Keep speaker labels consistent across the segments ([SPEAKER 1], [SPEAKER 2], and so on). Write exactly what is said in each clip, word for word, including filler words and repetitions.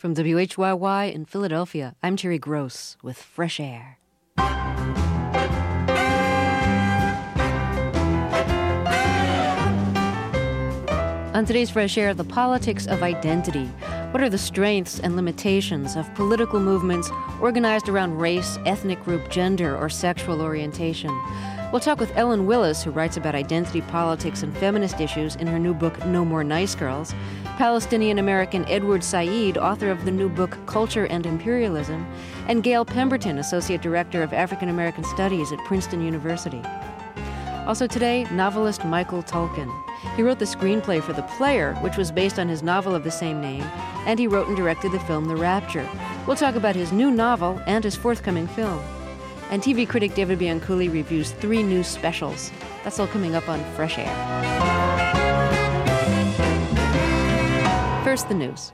[SPEAKER 1] From W H Y Y in Philadelphia, I'm Terry Gross with Fresh Air. On today's Fresh Air, the politics of identity. What are the strengths and limitations of political movements organized around race, ethnic group, gender, or sexual orientation? We'll talk with Ellen Willis, who writes about identity politics and feminist issues in her new book, No More Nice Girls, Palestinian-American Edward Said, author of the new book, Culture and Imperialism, and Gail Pemberton, Associate Director of African American Studies at Princeton University. Also today, novelist Michael Tulkin. He wrote the screenplay for The Player, which was based on his novel of the same name, and he wrote and directed the film The Rapture. We'll talk about his new novel and his forthcoming film. And T V critic David Bianculli reviews three new specials. That's all coming up on Fresh Air. First, the news.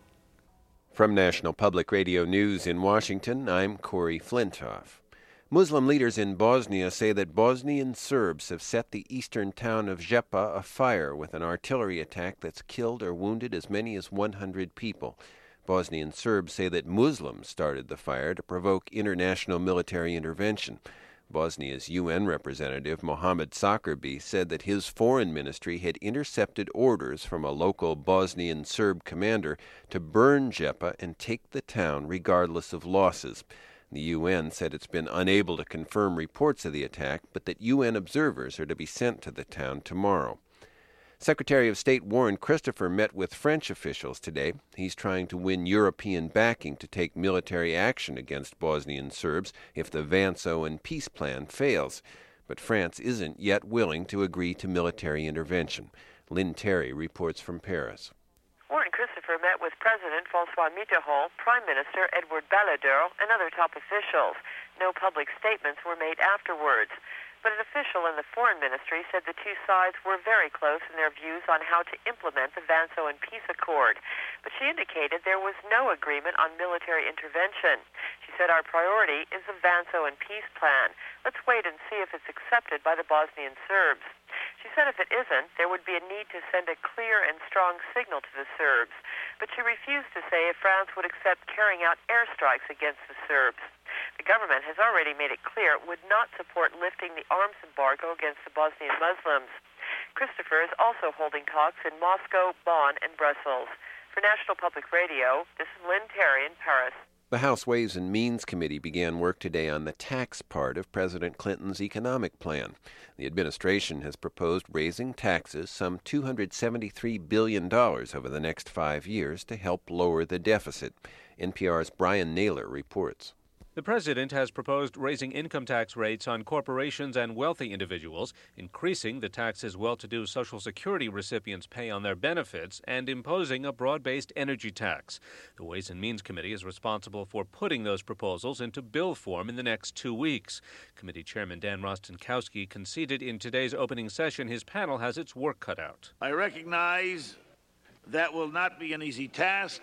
[SPEAKER 2] From National Public Radio News in Washington, I'm Corey Flintoff. Muslim leaders in Bosnia say that Bosnian Serbs have set the eastern town of Žepa afire with an artillery attack that's killed or wounded as many as one hundred people. Bosnian Serbs say that Muslims started the fire to provoke international military intervention. Bosnia's U N representative, Mohamed Sakrbi, said that his foreign ministry had intercepted orders from a local Bosnian Serb commander to burn Žepa and take the town regardless of losses. The U N said it's been unable to confirm reports of the attack, but that U N observers are to be sent to the town tomorrow. Secretary of State Warren Christopher met with French officials today. He's trying to win European backing to take military action against Bosnian Serbs if the Vance-Owen peace plan fails. But France isn't yet willing to agree to military intervention. Lynn Terry reports from Paris.
[SPEAKER 3] Warren Christopher met with President François Mitterrand, Prime Minister Edouard Balladur, and other top officials. No public statements were made afterwards. But an official in the Foreign Ministry said the two sides were very close in their views on how to implement the Vance-Owen peace accord. But she indicated there was no agreement on military intervention. She said our priority is the Vance-Owen peace plan. Let's wait and see if it's accepted by the Bosnian Serbs. She said if it isn't, there would be a need to send a clear and strong signal to the Serbs. But she refused to say if France would accept carrying out airstrikes against the Serbs. The government has already made it clear it would not support lifting the arms embargo against the Bosnian Muslims. Christopher is also holding talks in Moscow, Bonn, and Brussels. For National Public Radio, this is Lynn Terry in Paris.
[SPEAKER 2] The House Ways and Means Committee began work today on the tax part of President Clinton's economic plan. The administration has proposed raising taxes some two hundred seventy-three billion dollars over the next five years to help lower the deficit. N P R's Brian Naylor reports.
[SPEAKER 4] The president has proposed raising income tax rates on corporations and wealthy individuals, increasing the taxes well-to-do Social Security recipients pay on their benefits, and imposing a broad-based energy tax. The Ways and Means Committee is responsible for putting those proposals into bill form in the next two weeks. Committee Chairman Dan Rostenkowski conceded in today's opening session his panel has its work cut out.
[SPEAKER 5] I recognize that will not be an easy task,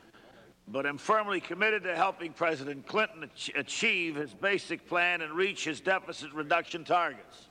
[SPEAKER 5] but I'm firmly committed to helping President Clinton ach- achieve his basic plan and reach his deficit reduction targets.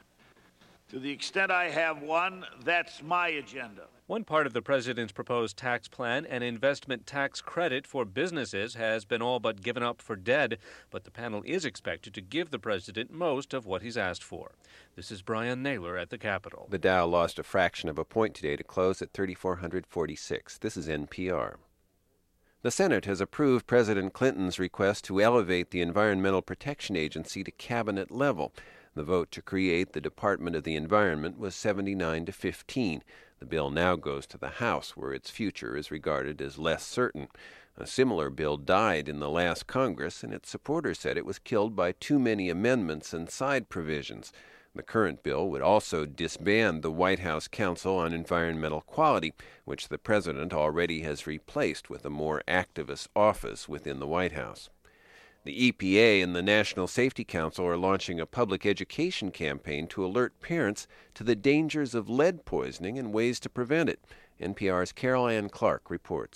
[SPEAKER 5] To the extent I have one, that's my agenda.
[SPEAKER 4] One part of the president's proposed tax plan, an investment tax credit for businesses, has been all but given up for dead, but the panel is expected to give the president most of what he's asked for. This is Brian Naylor at the Capitol.
[SPEAKER 2] The Dow lost a fraction of a point today to close at three thousand four hundred forty-six. This is N P R. The Senate has approved President Clinton's request to elevate the Environmental Protection Agency to cabinet level. The vote to create the Department of the Environment was seventy-nine to fifteen. The bill now goes to the House, where its future is regarded as less certain. A similar bill died in the last Congress, and its supporters said it was killed by too many amendments and side provisions. The current bill would also disband the White House Council on Environmental Quality, which the president already has replaced with a more activist office within the White House. The E P A and the National Safety Council are launching a public education campaign to alert parents to the dangers of lead poisoning and ways to prevent it. N P R's Carol Ann Clark reports.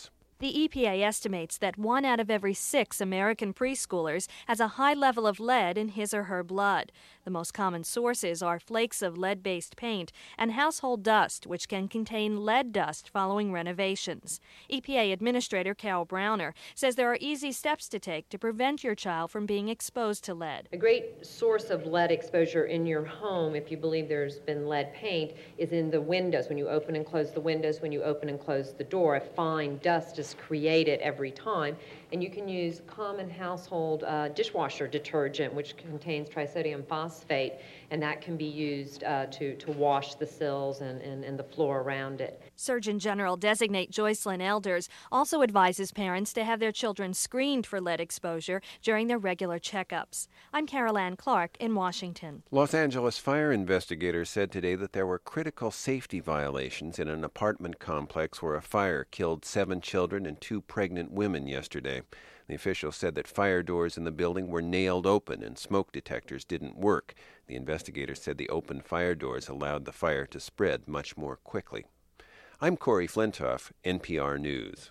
[SPEAKER 6] The E P A estimates that one out of every six American preschoolers has a high level of lead in his or her blood. The most common sources are flakes of lead-based paint and household dust, which can contain lead dust following renovations. E P A Administrator Carol Browner says there are easy steps to take to prevent your child from being exposed to lead.
[SPEAKER 7] A great source of lead exposure in your home, if you believe there's been lead paint, is in the windows. When you open and close the windows, when you open and close the door, a fine dust is created every time. And you can use common household uh, dishwasher detergent, which contains trisodium phosphate, and that can be used uh, to, to wash the sills and, and, and the floor around it.
[SPEAKER 6] Surgeon General Designate Joycelyn Elders also advises parents to have their children screened for lead exposure during their regular checkups. I'm Carol Ann Clark in Washington.
[SPEAKER 2] Los Angeles fire investigators said today that there were critical safety violations in an apartment complex where a fire killed seven children and two pregnant women yesterday. The officials said that fire doors in the building were nailed open and smoke detectors didn't work. The investigators said the open fire doors allowed the fire to spread much more quickly. I'm Corey Flintoff, N P R News.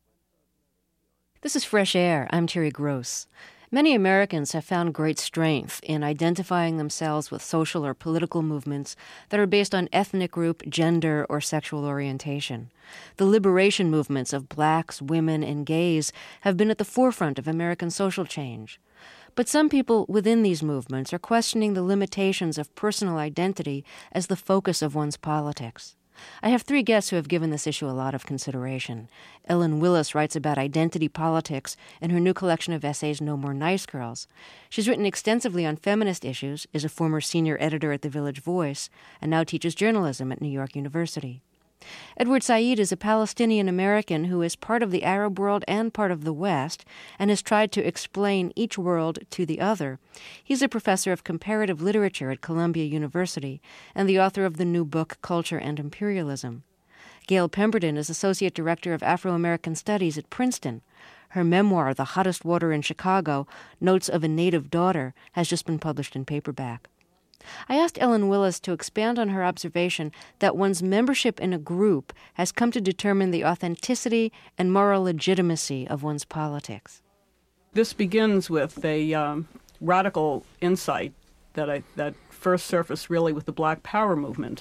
[SPEAKER 1] This is Fresh Air. I'm Terry Gross. Many Americans have found great strength in identifying themselves with social or political movements that are based on ethnic group, gender, or sexual orientation. The liberation movements of blacks, women, and gays have been at the forefront of American social change. But some people within these movements are questioning the limitations of personal identity as the focus of one's politics. I have three guests who have given this issue a lot of consideration. Ellen Willis writes about identity politics in her new collection of essays, No More Nice Girls. She's written extensively on feminist issues, is a former senior editor at The Village Voice, and now teaches journalism at New York University. Edward Said is a Palestinian-American who is part of the Arab world and part of the West and has tried to explain each world to the other. He's a professor of comparative literature at Columbia University and the author of the new book Culture and Imperialism. Gail Pemberton is associate director of Afro-American Studies at Princeton. Her memoir, The Hottest Water in Chicago, Notes of a Native Daughter, has just been published in paperback. I asked Ellen Willis to expand on her observation that one's membership in a group has come to determine the authenticity and moral legitimacy of one's politics.
[SPEAKER 8] This begins with a um, radical insight that I, that first surfaced really with the Black Power movement,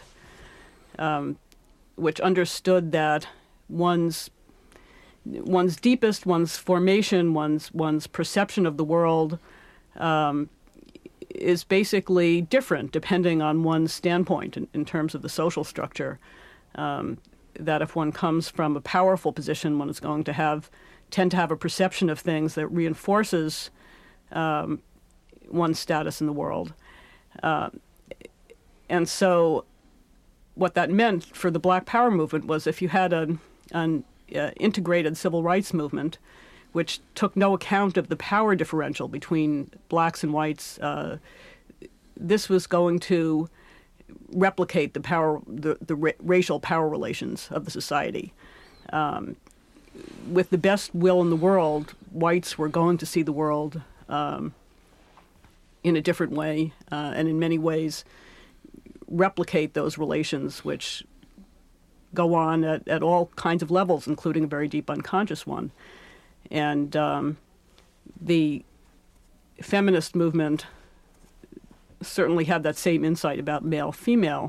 [SPEAKER 8] um, which understood that one's one's deepest, one's formation, one's one's perception of the world um, is basically different depending on one's standpoint in, in terms of the social structure. Um, that if one comes from a powerful position, one is going to have tend to have a perception of things that reinforces um, one's status in the world. Uh, and so what that meant for the Black Power movement was if you had an, an uh, integrated civil rights movement which took no account of the power differential between blacks and whites, uh, this was going to replicate the power, the, the ra- racial power relations of the society. Um, with the best will in the world, whites were going to see the world um, in a different way, uh, and in many ways replicate those relations which go on at, at all kinds of levels, including a very deep unconscious one. And um, the feminist movement certainly had that same insight about male-female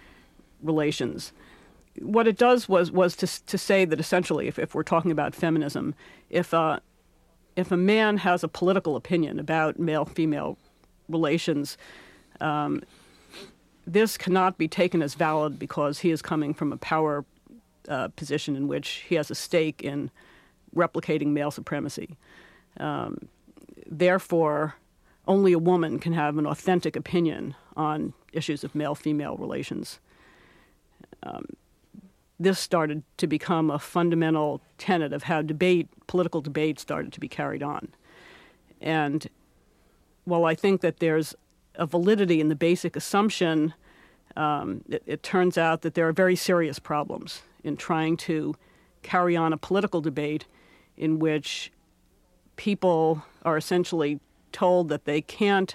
[SPEAKER 8] relations. What it does was was to to say that essentially, if, if we're talking about feminism, if uh, if a man has a political opinion about male-female relations, um, this cannot be taken as valid because he is coming from a power uh, position in which he has a stake in replicating male supremacy. Um, therefore, only a woman can have an authentic opinion on issues of male-female relations. Um, this started to become a fundamental tenet of how debate, political debate, started to be carried on. And while I think that there's a validity in the basic assumption, um, it, it turns out that there are very serious problems in trying to carry on a political debate in which people are essentially told that they can't,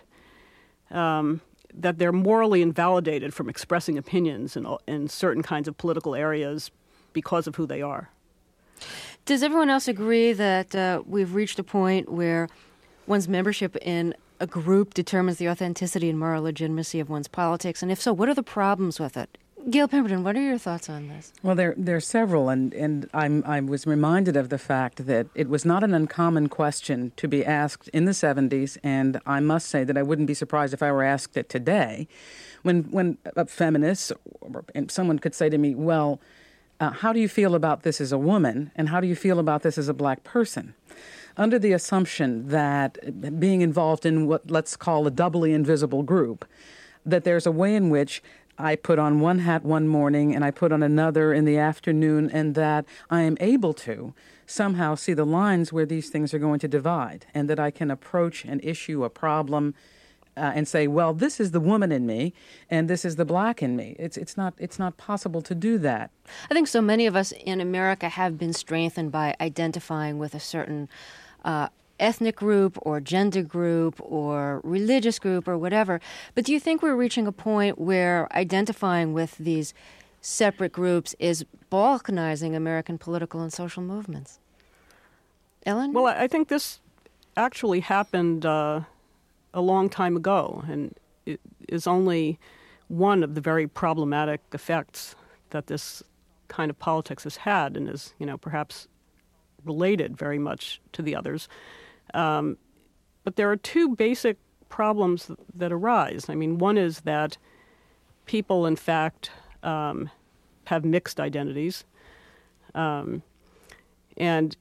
[SPEAKER 8] um, that they're morally invalidated from expressing opinions in, in certain kinds of political areas because of who they are.
[SPEAKER 1] Does everyone else agree that uh, we've reached a point where one's membership in a group determines the authenticity and moral legitimacy of one's politics? And if so, what are the problems with it? Gail Pemberton, what are your thoughts on this?
[SPEAKER 9] Well, there there are several, and, and I'm, I was reminded of the fact that it was not an uncommon question to be asked in the seventies, and I must say that I wouldn't be surprised if I were asked it today, when when a feminist or and someone could say to me, well, uh, how do you feel about this as a woman, and how do you feel about this as a black person? Under the assumption that being involved in what let's call a doubly invisible group, that there's a way in which I put on one hat one morning and I put on another in the afternoon, and that I am able to somehow see the lines where these things are going to divide, and that I can approach an issue, a problem, uh, and say, well, this is the woman in me and this is the black in me. It's it's not it's not possible to do that.
[SPEAKER 1] I think so many of us in America have been strengthened by identifying with a certain uh, ethnic group or gender group or religious group or whatever. But do you think we're reaching a point where identifying with these separate groups is balkanizing American political and social movements? Ellen?
[SPEAKER 8] Well, I think this actually happened uh, a long time ago, and it is only one of the very problematic effects that this kind of politics has had, and is, you know, perhaps related very much to the others. Um, but there are two basic problems th- that arise. I mean, one is that people, in fact, um, have mixed identities. Um, and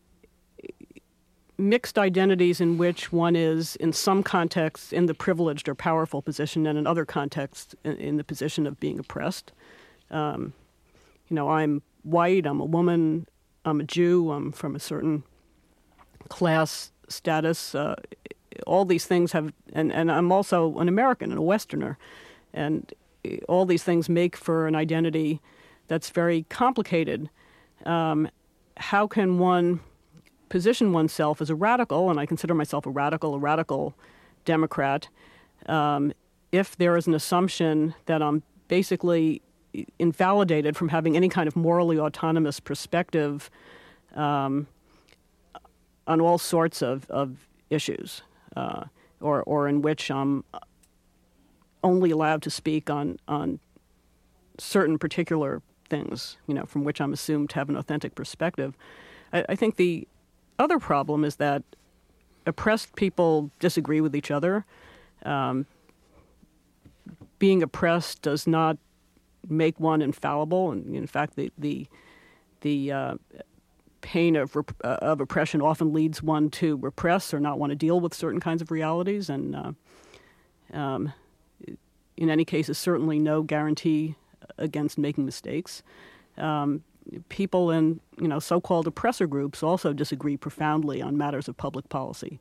[SPEAKER 8] mixed identities in which one is, in some contexts, in the privileged or powerful position, and in other contexts, in, in the position of being oppressed. Um, you know, I'm white, I'm a woman, I'm a Jew, I'm from a certain class status, uh, all these things have, and, and I'm also an American and a Westerner, and all these things make for an identity that's very complicated. Um, how can one position oneself as a radical, and I consider myself a radical, a radical Democrat, um, if there is an assumption that I'm basically invalidated from having any kind of morally autonomous perspective um, on all sorts of, of issues, uh, or or in which I'm only allowed to speak on, on certain particular things, you know, from which I'm assumed to have an authentic perspective. I, I think the other problem is that oppressed people disagree with each other. Um, being oppressed does not make one infallible, and in fact, the the the uh, pain of rep- uh, of oppression often leads one to repress or not want to deal with certain kinds of realities, and uh, um, in any case, is certainly no guarantee against making mistakes. Um, people in, you know, so-called oppressor groups also disagree profoundly on matters of public policy.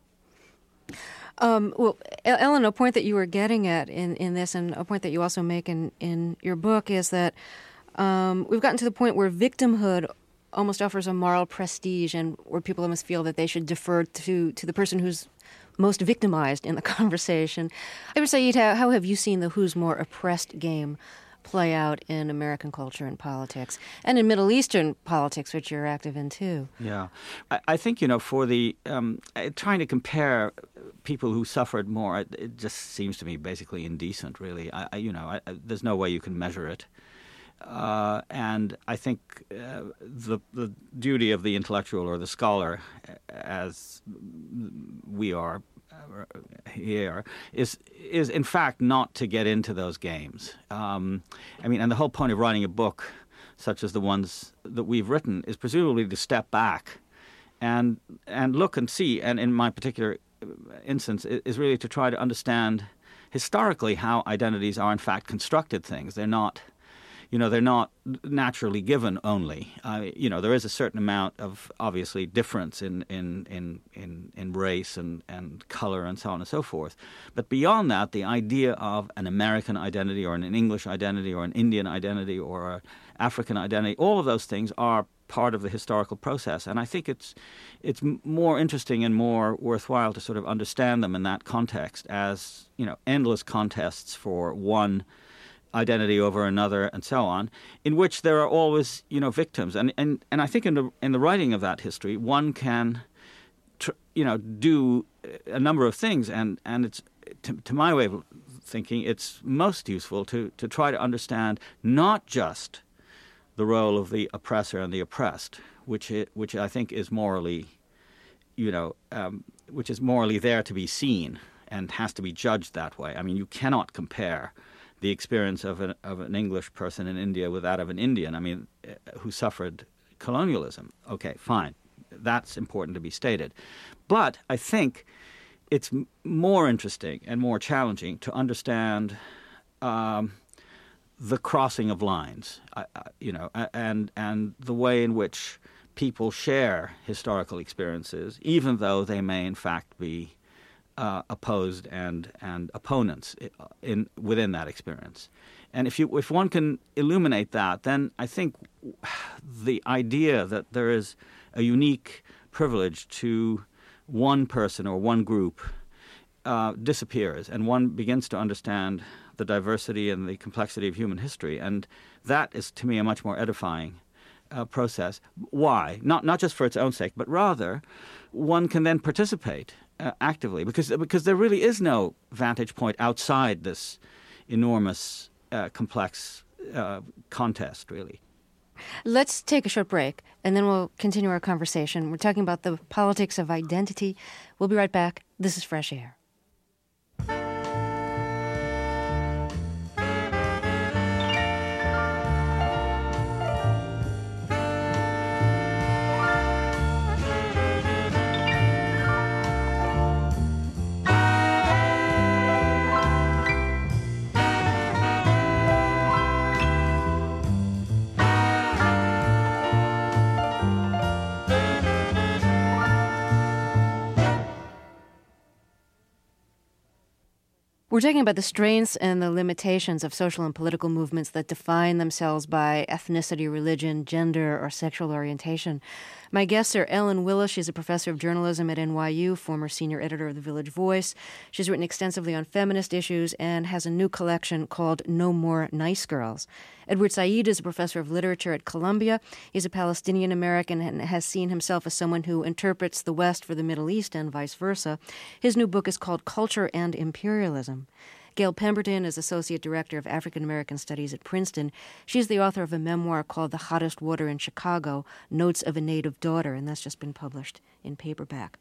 [SPEAKER 1] Um, well, Ellen, a point that you were getting at in, in this, and a point that you also make in, in your book, is that um, we've gotten to the point where victimhood almost offers a moral prestige, and where people almost feel that they should defer to, to the person who's most victimized in the conversation. Ever Said, how, how have you seen the who's more oppressed game play out in American culture and politics, and in Middle Eastern politics, which you're active in too?
[SPEAKER 10] Yeah. I, I think, you know, for the um, trying to compare people who suffered more, it, it just seems to me basically indecent, really. I, I you know, I, I, there's no way you can measure it. Uh, and I think uh, the the duty of the intellectual or the scholar, as we are here, is is in fact not to get into those games. Um, I mean, and the whole point of writing a book, such as the ones that we've written, is presumably to step back and and look and see. And in my particular instance, is really to try to understand historically how identities are in fact constructed things. They're not. You know, they're not naturally given only. Uh, you know, there is a certain amount of, obviously, difference in in, in, in, in race and, and color and so on and so forth. But beyond that, the idea of an American identity or an English identity or an Indian identity or an African identity, all of those things are part of the historical process. And I think it's it's more interesting and more worthwhile to sort of understand them in that context as, you know, endless contests for one identity over another, and so on, in which there are always, you know, victims. And and, and I think in the in the writing of that history, one can, tr- you know, do a number of things. And and it's to, to my way of thinking, it's most useful to to try to understand not just the role of the oppressor and the oppressed, which it, which I think is morally, you know, um, which is morally there to be seen and has to be judged that way. I mean, you cannot compare the experience of an of an English person in India with that of an Indian, I mean, who suffered colonialism. Okay, fine. That's important to be stated. But I think it's m- more interesting and more challenging to understand um, the crossing of lines, uh, you know, and and the way in which people share historical experiences, even though they may in fact be Uh, opposed and and opponents in within that experience. And if you if one can illuminate that, then I think the idea that there is a unique privilege to one person or one group uh, disappears, and one begins to understand the diversity and the complexity of human history. And that is, to me, a much more edifying uh, process. Why? Not not just for its own sake, but rather one can then participate Uh, actively, because because there really is no vantage point outside this enormous, uh, complex uh, contest, really.
[SPEAKER 1] Let's take a short break, and then we'll continue our conversation. We're talking about the politics of identity. We'll be right back. This is Fresh Air. We're talking about the strengths and the limitations of social and political movements that define themselves by ethnicity, religion, gender, or sexual orientation. My guests are Ellen Willis. She's a professor of journalism at N Y U, former senior editor of The Village Voice. She's written extensively on feminist issues and has a new collection called No More Nice Girls. Edward Said is a professor of literature at Columbia. He's a Palestinian-American and has seen himself as someone who interprets the West for the Middle East and vice versa. His new book is called Culture and Imperialism. Gail Pemberton is Associate Director of African American Studies at Princeton. She's the author of a memoir called The Hottest Water in Chicago, Notes of a Native Daughter, and that's just been published in paperback.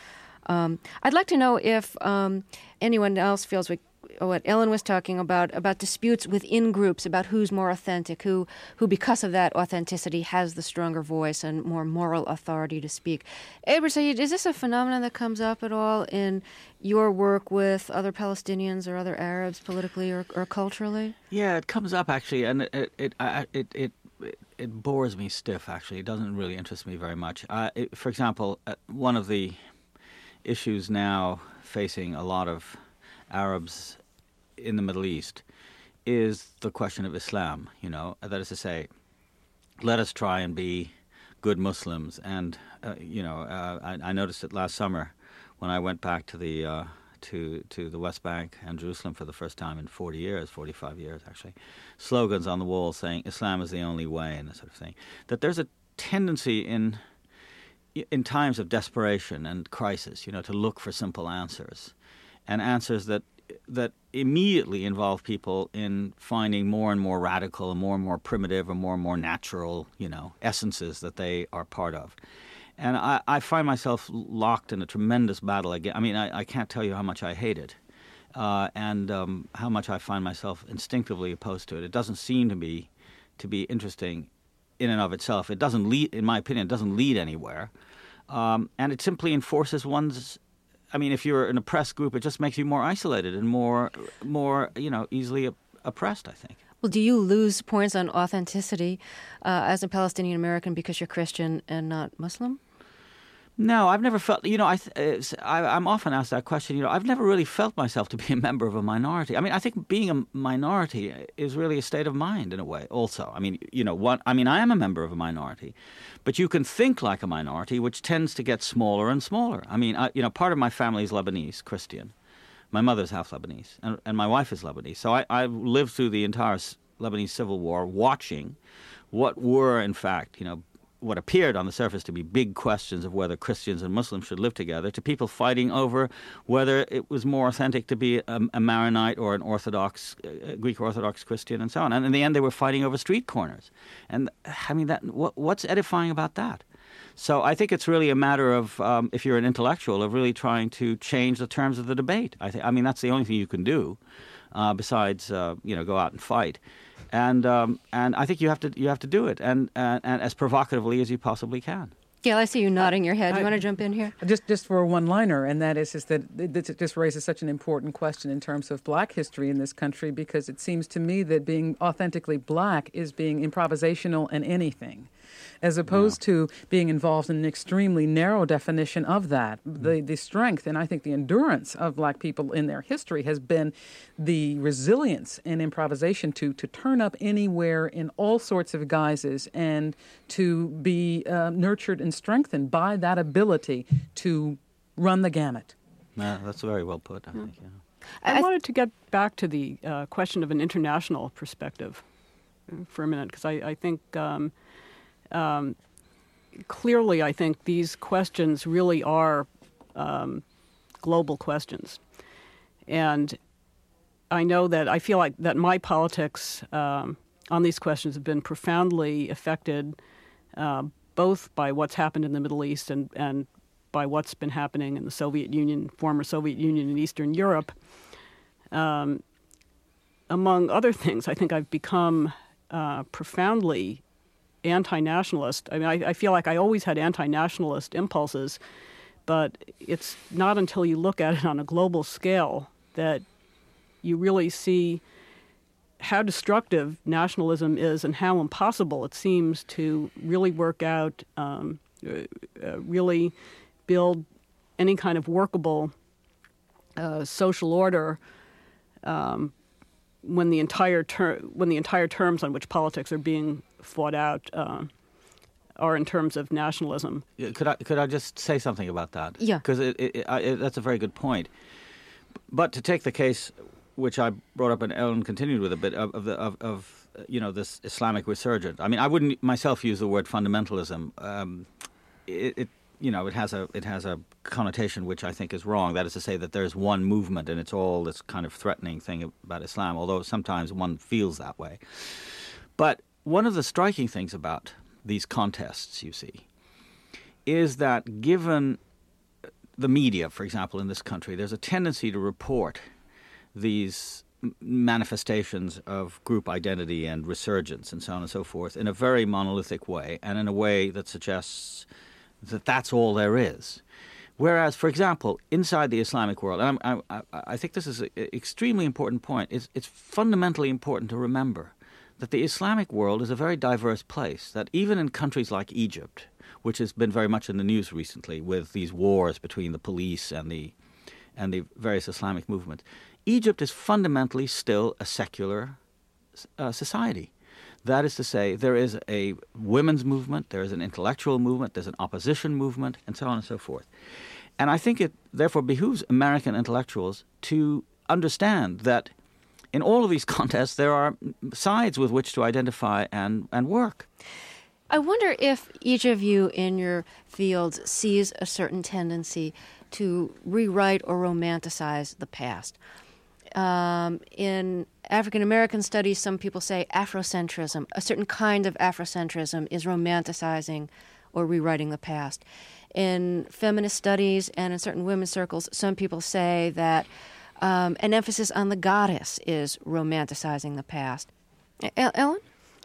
[SPEAKER 1] Um, I'd like to know if um, anyone else feels like what Ellen was talking about, about disputes within groups, about who's more authentic, who, who because of that authenticity has the stronger voice and more moral authority to speak. Edward Said, is this a phenomenon that comes up at all in your work with other Palestinians or other Arabs politically or, or culturally?
[SPEAKER 10] Yeah, it comes up actually, and it it it it, it, it bores me stiff. Actually, it doesn't really interest me very much. Uh, it, for example, uh, one of the issues now facing a lot of Arabs in the Middle East is the question of Islam, you know, that is to say, let us try and be good Muslims. And, uh, you know, uh, I, I noticed it last summer when I went back to the uh, to to the West Bank and Jerusalem for the first time in forty years, forty-five years actually, slogans on the wall saying Islam is the only way and that sort of thing. That there's a tendency in in times of desperation and crisis, you know, to look for simple answers, and answers that that immediately involve people in finding more and more radical and more and more primitive and more and more natural, you know, essences that they are part of. And I, I find myself locked in a tremendous battle again. I mean, I, I can't tell you how much I hate it, uh, and um, how much I find myself instinctively opposed to it. It doesn't seem to be to be interesting in and of itself. It doesn't lead, in my opinion, it doesn't lead anywhere, um, and it simply enforces one's. I mean, if you're an oppressed group, it just makes you more isolated and more, more, you know, easily oppressed, I think.
[SPEAKER 1] Well, do you lose points on authenticity uh, as a Palestinian American because you're Christian and not Muslim?
[SPEAKER 10] No, I've never felt, you know, I, I, I'm often asked that question, you know, I've never really felt myself to be a member of a minority. I mean, I think being a minority is really a state of mind in a way also. I mean, you know, what, I mean, I am a member of a minority, but you can think like a minority, which tends to get smaller and smaller. I mean, I, you know, part of my family is Lebanese Christian. My mother's half Lebanese, and, and my wife is Lebanese. So I, I lived through the entire Lebanese Civil War watching what were, in fact, you know, what appeared on the surface to be big questions of whether Christians and Muslims should live together, to people fighting over whether it was more authentic to be a, a Maronite or an Orthodox, uh, Greek Orthodox Christian, and so on. And in the end, they were fighting over street corners. And I mean, that what, what's edifying about that? So I think it's really a matter of, um, if you're an intellectual, of really trying to change the terms of the debate. I think, I mean, that's the only thing you can do, uh, besides, uh, you know, go out and fight. And um, and I think you have to you have to do it, and, and and as provocatively as you possibly can.
[SPEAKER 1] Gail, I see you nodding your head. Do you
[SPEAKER 9] I,
[SPEAKER 1] want to jump in here?
[SPEAKER 9] Just just for a one-liner, and that is, is that it, it just raises such an important question in terms of black history in this country, because it seems to me that being authentically black is being improvisational and anything, as opposed yeah. to being involved in an extremely narrow definition of that. Mm-hmm. The the strength and I think the endurance of black people in their history has been the resilience and improvisation to to turn up anywhere in all sorts of guises, and to be uh, nurtured and strengthened by that ability to run the gamut.
[SPEAKER 10] Yeah, that's very well put, I yeah. think. Yeah.
[SPEAKER 8] I, I wanted to get back to the uh, question of an international perspective for a minute, because I, I think um, um, clearly I think these questions really are um, global questions. And I know that I feel like that my politics um, on these questions have been profoundly affected uh, both by what's happened in the Middle East and, and by what's been happening in the Soviet Union, former Soviet Union and Eastern Europe. Um, among other things, I think I've become uh, profoundly anti-nationalist. I mean, I, I feel like I always had anti-nationalist impulses, but it's not until you look at it on a global scale that you really see how destructive nationalism is and how impossible it seems to really work out, um, uh, really build any kind of workable uh, social order um, when the entire ter- when the entire terms on which politics are being fought out uh, are in terms of nationalism.
[SPEAKER 10] Could I could I just say something about that?
[SPEAKER 1] Yeah,
[SPEAKER 10] because it, it, it, that's a very good point. But to take the case which I brought up and Ellen continued with a bit of, of the of, of you know this Islamic resurgence. I mean, I wouldn't myself use the word fundamentalism. Um, it, it you know it has a it has a connotation which I think is wrong. That is to say that there's one movement and it's all this kind of threatening thing about Islam. Although sometimes one feels that way. But one of the striking things about these contests, you see, is that given the media, for example, in this country, there's a tendency to report these manifestations of group identity and resurgence and so on and so forth in a very monolithic way, and in a way that suggests that that's all there is. Whereas, for example, inside the Islamic world, and I, I, I think this is an extremely important point, it's, it's fundamentally important to remember that the Islamic world is a very diverse place, that even in countries like Egypt, which has been very much in the news recently with these wars between the police and the and the various Islamic movements, Egypt is fundamentally still a secular uh, society. That is to say, there is a women's movement, there is an intellectual movement, there's an opposition movement, and so on and so forth. And I think it therefore behooves American intellectuals to understand that in all of these contests there are sides with which to identify and, and work.
[SPEAKER 1] I wonder if each of you in your fields sees a certain tendency to rewrite or romanticize the past. Um, in African American studies, some people say Afrocentrism, a certain kind of Afrocentrism is romanticizing or rewriting the past. In feminist studies and in certain women's circles, some people say that um, an emphasis on the goddess is romanticizing the past. Ellen?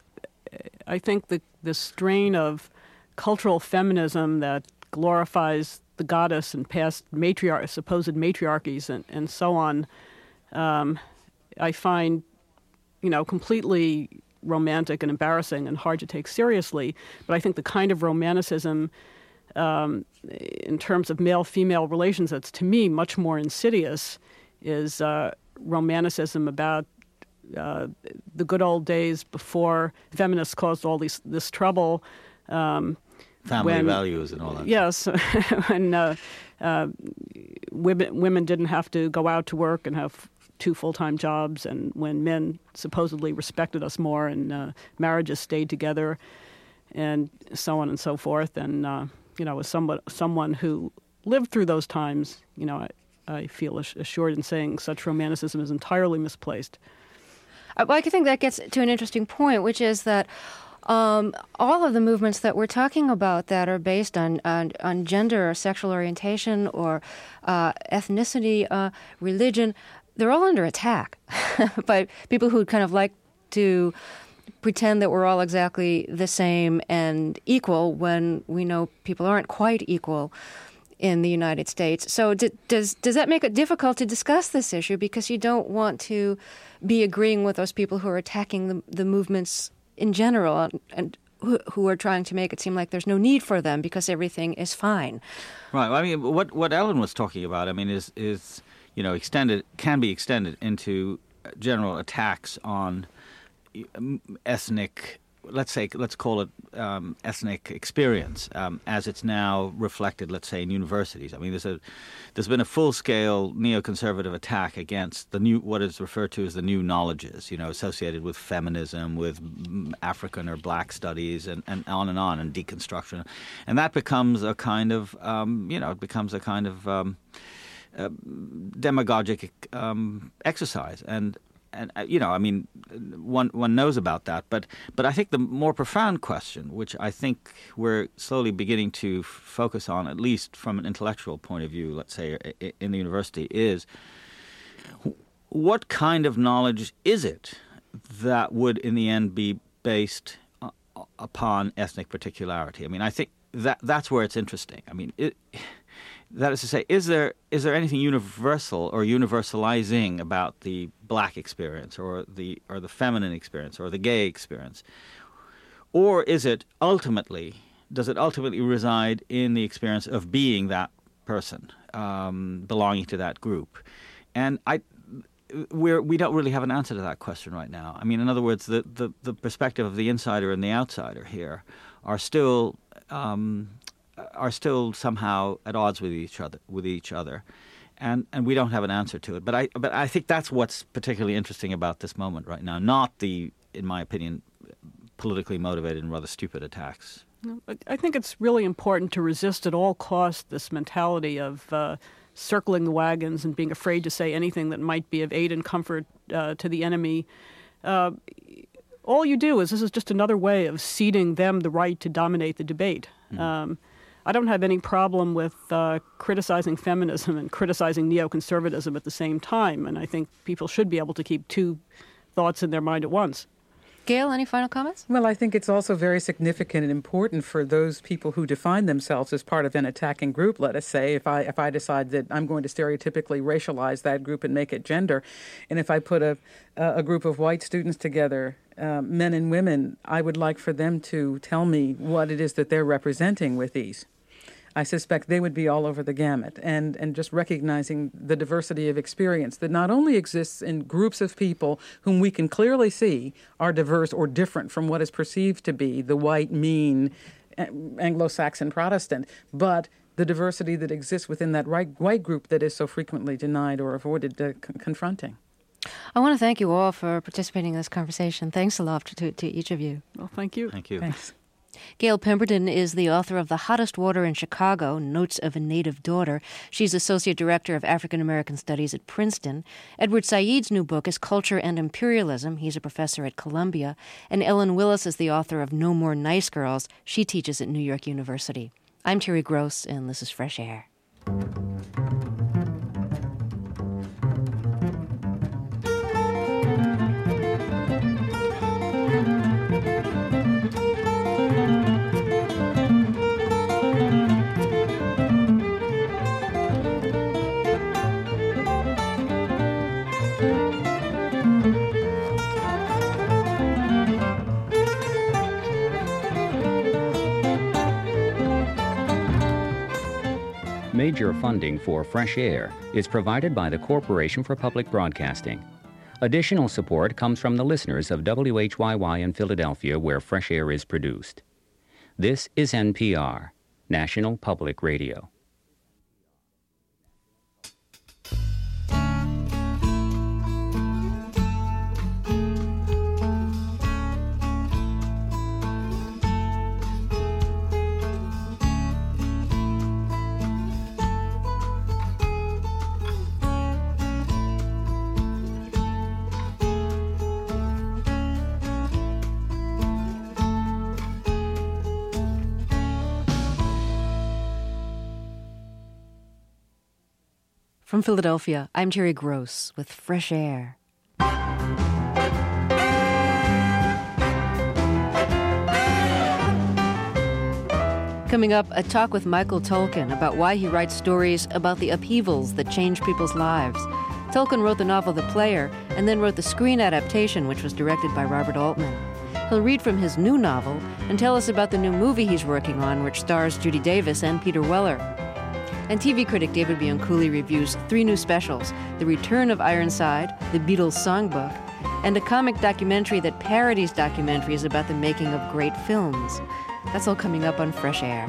[SPEAKER 8] I think the, the strain of cultural feminism that glorifies the goddess and past matriarch, supposed matriarchies and, and so on, Um, I find, you know, completely romantic and embarrassing and hard to take seriously. But I think the kind of romanticism um, in terms of male-female relations that's, to me, much more insidious is uh, romanticism about uh, the good old days before feminists caused all these, this trouble. Um,
[SPEAKER 10] Family
[SPEAKER 8] when,
[SPEAKER 10] values and all that.
[SPEAKER 8] Yes, when... Uh, Uh, women women didn't have to go out to work and have two full-time jobs, and when men supposedly respected us more, and uh, marriages stayed together, and so on and so forth. And uh, you know, as someone someone who lived through those times, you know, I, I feel assured in saying such romanticism is entirely misplaced.
[SPEAKER 1] Well, I think that gets to an interesting point, which is that um, all of the movements that we're talking about that are based on on, on gender or sexual orientation or uh, ethnicity, uh, religion, they're all under attack by people who kind of like to pretend that we're all exactly the same and equal when we know people aren't quite equal in the United States. So d- does does that make it difficult to discuss this issue because you don't want to be agreeing with those people who are attacking the, the movements in general and, and who, who are trying to make it seem like there's no need for them because everything is fine?
[SPEAKER 10] Right. Well, I mean, what what Ellen was talking about, I mean, is is you know extended can be extended into general attacks on ethnic. Let's say, let's call it um, ethnic experience, um, as it's now reflected, let's say, in universities. I mean, there's a, there's been a full-scale neoconservative attack against the new, what is referred to as the new knowledges, you know, associated with feminism, with African or black studies, and, and on and on, and deconstruction, and that becomes a kind of, um, you know, it becomes a kind of um, uh, demagogic um, exercise, and. And, you know, I mean, one one knows about that. But but I think the more profound question, which I think we're slowly beginning to f- focus on, at least from an intellectual point of view, let's say, in the university, is what kind of knowledge is it that would, in the end, be based uh, upon ethnic particularity? I mean, I think that that's where it's interesting. I mean, it... That is to say, is there is there anything universal or universalizing about the black experience or the or the feminine experience or the gay experience? Or is it ultimately, does it ultimately reside in the experience of being that person, um, belonging to that group? And I we're, we don't really have an answer to that question right now. I mean, in other words, the, the, the perspective of the insider and the outsider here are still... Um, are still somehow at odds with each other, with each other, and and we don't have an answer to it. But I but I think that's what's particularly interesting about this moment right now, not the, in my opinion, politically motivated and rather stupid attacks.
[SPEAKER 8] I think it's really important to resist at all costs this mentality of uh, circling the wagons and being afraid to say anything that might be of aid and comfort uh, to the enemy. Uh, all you do is this is just another way of ceding them the right to dominate the debate. Mm. Um, I don't have any problem with uh, criticizing feminism and criticizing neoconservatism at the same time, and I think people should be able to keep two thoughts in their mind at once.
[SPEAKER 1] Gail, any final comments?
[SPEAKER 9] Well, I think it's also very significant and important for those people who define themselves as part of an attacking group. Let us say if I if I decide that I'm going to stereotypically racialize that group and make it gender, and if I put a a group of white students together, uh, men and women, I would like for them to tell me what it is that they're representing with these. I suspect they would be all over the gamut, and, and just recognizing the diversity of experience that not only exists in groups of people whom we can clearly see are diverse or different from what is perceived to be the white, mean Anglo-Saxon Protestant, but the diversity that exists within that right, white group that is so frequently denied or avoided uh, c- confronting.
[SPEAKER 1] I want to thank you all for participating in this conversation. Thanks a lot to, to each of you.
[SPEAKER 8] Well, thank you.
[SPEAKER 10] Thank you.
[SPEAKER 9] Thanks.
[SPEAKER 1] Gail Pemberton is the author of The Hottest Water in Chicago, Notes of a Native Daughter. She's Associate Director of African American Studies at Princeton. Edward Said's new book is Culture and Imperialism. He's a professor at Columbia. And Ellen Willis is the author of No More Nice Girls. She teaches at New York University. I'm Terry Gross, and this is Fresh Air.
[SPEAKER 11] Major funding for Fresh Air is provided by the Corporation for Public Broadcasting. Additional support comes from the listeners of W H Y Y in Philadelphia, where Fresh Air is produced. This is N P R, National Public Radio.
[SPEAKER 1] From Philadelphia, I'm Terry Gross with Fresh Air. Coming up, a talk with Michael Tolkin about why he writes stories about the upheavals that change people's lives. Tolkin wrote the novel The Player and then wrote the screen adaptation, which was directed by Robert Altman. He'll read from his new novel and tell us about the new movie he's working on, which stars Judy Davis and Peter Weller. And T V critic David Bianculli reviews three new specials: The Return of Ironside, The Beatles Songbook, and a comic documentary that parodies documentaries about the making of great films. That's all coming up on Fresh Air.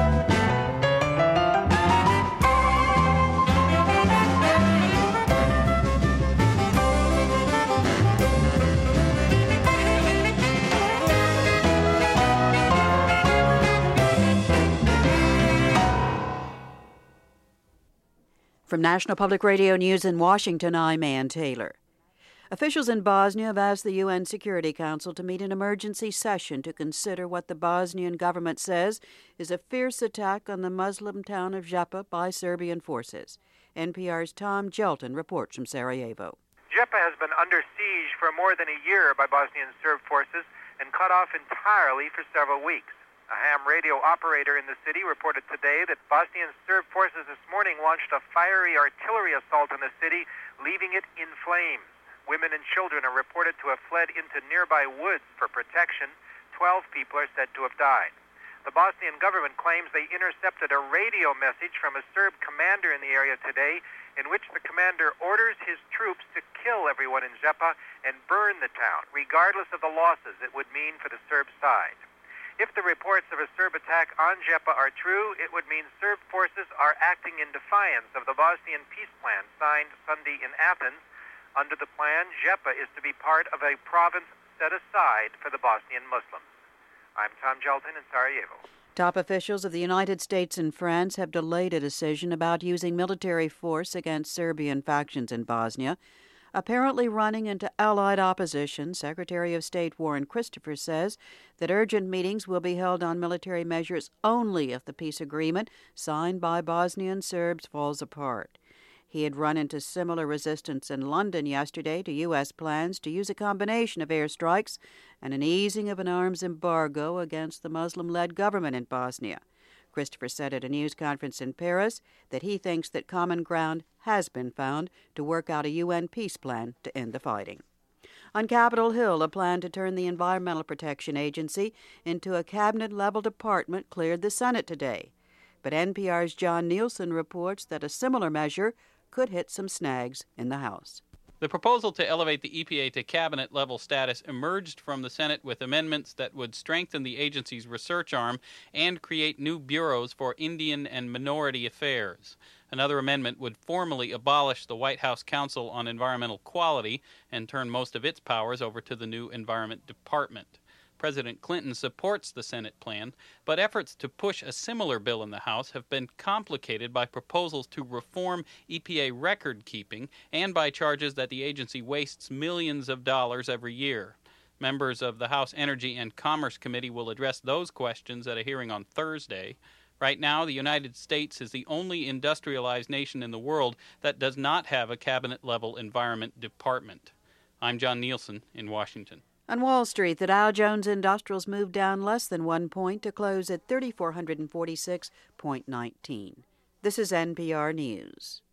[SPEAKER 12] From National Public Radio News in Washington, I'm Ann Taylor. Officials in Bosnia have asked the U N Security Council to meet an emergency session to consider what the Bosnian government says is a fierce attack on the Muslim town of Žepa by Serbian forces. N P R's Tom Jelton reports from Sarajevo.
[SPEAKER 13] Žepa has been under siege for more than a year by Bosnian Serb forces and cut off entirely for several weeks. A ham radio operator in the city reported today that Bosnian Serb forces this morning launched a fiery artillery assault on the city, leaving it in flames. Women and children are reported to have fled into nearby woods for protection. Twelve people are said to have died. The Bosnian government claims they intercepted a radio message from a Serb commander in the area today, in which the commander orders his troops to kill everyone in Žepa and burn the town, regardless of the losses it would mean for the Serb side. If the reports of a Serb attack on Žepa are true, it would mean Serb forces are acting in defiance of the Bosnian peace plan signed Sunday in Athens. Under the plan, Žepa is to be part of a province set aside for the Bosnian Muslims. I'm Tom Jelton in Sarajevo.
[SPEAKER 12] Top officials of the United States and France have delayed a decision about using military force against Serbian factions in Bosnia. Apparently running into Allied opposition, Secretary of State Warren Christopher says that urgent meetings will be held on military measures only if the peace agreement signed by Bosnian Serbs falls apart. He had run into similar resistance in London yesterday to U S plans to use a combination of airstrikes and an easing of an arms embargo against the Muslim-led government in Bosnia. Christopher said at a news conference in Paris that he thinks that common ground has been found to work out a U N peace plan to end the fighting. On Capitol Hill, a plan to turn the Environmental Protection Agency into a cabinet-level department cleared the Senate today. But N P R's John Nielsen reports that a similar measure could hit some snags in the House.
[SPEAKER 14] The proposal to elevate the E P A to cabinet-level status emerged from the Senate with amendments that would strengthen the agency's research arm and create new bureaus for Indian and minority affairs. Another amendment would formally abolish the White House Council on Environmental Quality and turn most of its powers over to the new Environment Department. President Clinton supports the Senate plan, but efforts to push a similar bill in the House have been complicated by proposals to reform E P A record-keeping and by charges that the agency wastes millions of dollars every year. Members of the House Energy and Commerce Committee will address those questions at a hearing on Thursday. Right now, the United States is the only industrialized nation in the world that does not have a cabinet-level environment department. I'm John Nielsen in Washington.
[SPEAKER 12] On Wall Street, the Dow Jones Industrials moved down less than one point to close at three thousand four hundred forty-six point one nine. This is N P R News.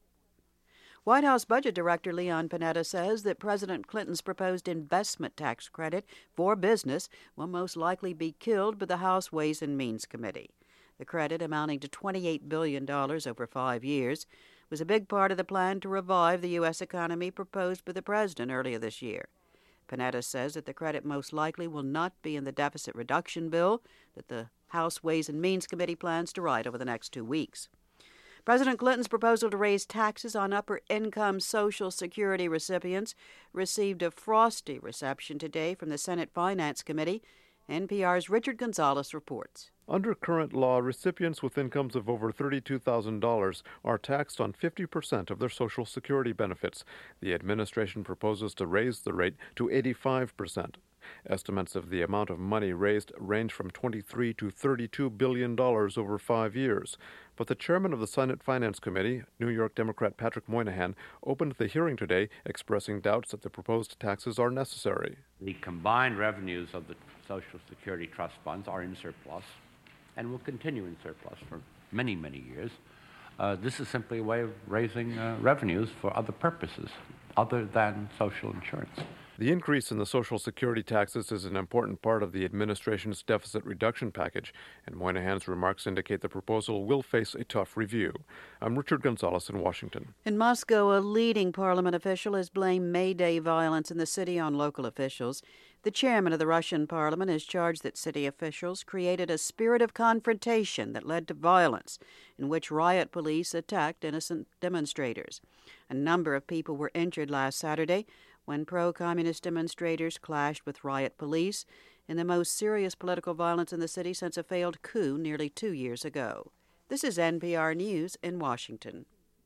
[SPEAKER 12] White House Budget Director Leon Panetta says that President Clinton's proposed investment tax credit for business will most likely be killed by the House Ways and Means Committee. The credit, amounting to twenty-eight billion dollars over five years, was a big part of the plan to revive the U S economy proposed by the president earlier this year. Panetta says that the credit most likely will not be in the deficit reduction bill that the House Ways and Means Committee plans to write over the next two weeks. President Clinton's proposal to raise taxes on upper-income Social Security recipients received a frosty reception today from the Senate Finance Committee. N P R's Richard Gonzalez reports.
[SPEAKER 15] Under current law, recipients with incomes of over thirty-two thousand dollars are taxed on fifty percent of their Social Security benefits. The administration proposes to raise the rate to eighty-five percent. Estimates of the amount of money raised range from twenty-three to thirty-two billion dollars over five years. But the chairman of the Senate Finance Committee, New York Democrat Patrick Moynihan, opened the hearing today, expressing doubts that the proposed taxes are necessary.
[SPEAKER 16] The combined revenues of the Social Security trust funds are in surplus and will continue in surplus for many, many years. Uh, this is simply a way of raising uh, revenues for other purposes other than social insurance.
[SPEAKER 15] The increase in the Social Security taxes is an important part of the administration's deficit reduction package, and Moynihan's remarks indicate the proposal will face a tough review. I'm Richard Gonzalez in Washington.
[SPEAKER 12] In Moscow, a leading parliament official has blamed May Day violence in the city on local officials. The chairman of the Russian parliament has charged that city officials created a spirit of confrontation that led to violence, in which riot police attacked innocent demonstrators. A number of people were injured last Saturday when pro-communist demonstrators clashed with riot police in the most serious political violence in the city since a failed coup nearly two years ago. This is N P R News in Washington.